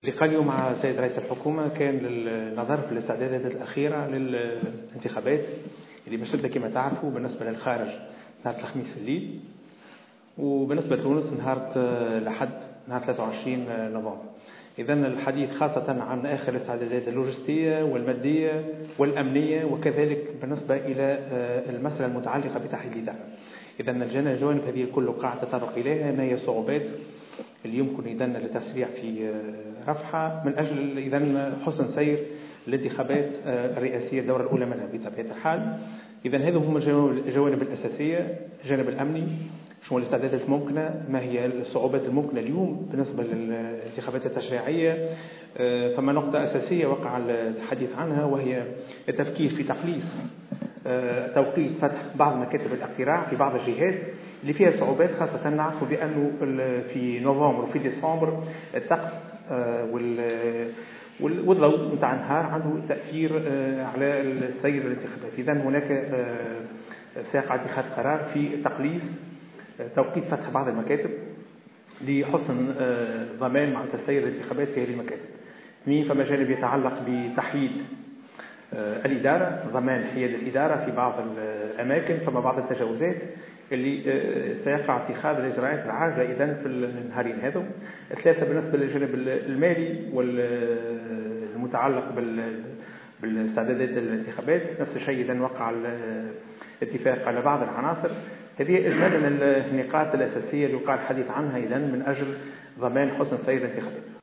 اللقاء اليوم مع السيد رئيس الحكومة كان للنظر في الاستعدادات الأخيرة للانتخابات اللي باش تبدا كما تعرفوا بالنسبة للخارج نهار الخميس في الليل، وبالنسبة لتونس نهار الأحد نهار 23 نوفمبر. إذا الحديث خاصة عن آخر الاستعدادات اللوجستية والمادية والأمنية، وكذلك بالنسبة إلى المسألة المتعلقة بتحديد الإدارة. إذا الجوانب هذه الكل قاعد تطرق إليها ما هي الصعوبات اللي يمكن إذن للتسريع في رفعها من أجل إذن حسن سير الانتخابات الرئاسية الدورة الأولى منها بطبيعة الحال. إذن هذه هم الجوانب الأساسية: الجانب الأمني، شنو الاستعدادات الممكنة، ما هي الصعوبات الممكنة اليوم بالنسبة للانتخابات التشريعية. فما نقطة أساسية وقع الحديث عنها، وهي التفكير في تقليص توقيت فتح بعض مكاتب الاقتراع في بعض الجهات اللي فيها صعوبات، خاصة نعرف بأنه في نوفمبر وفي ديسمبر الطقس والضوء نتاع النهار عنده تأثير على السير الانتخابات. إذا هناك سيقع اتخاذ قرار في تقليص توقيت فتح بعض المكاتب لحسن ضمان مع تسير الانتخابات في هذه المكاتب. فما جانب يتعلق بتحييد الإدارة، ضمان حياد الإدارة في بعض الأماكن، فما بعض التجاوزات اللي سيقع اتخاذ الإجراءات العاجلة إذن في النهارين هذو. ثلاثة بالنسبة للجانب المالي والمتعلق بالاستعدادات الانتخابات، نفس الشيء إذن وقع الاتفاق على بعض العناصر. هذه إجمالا النقاط الأساسية اللي وقع الحديث عنها إذن من أجل ضمان حسن سير الانتخابات.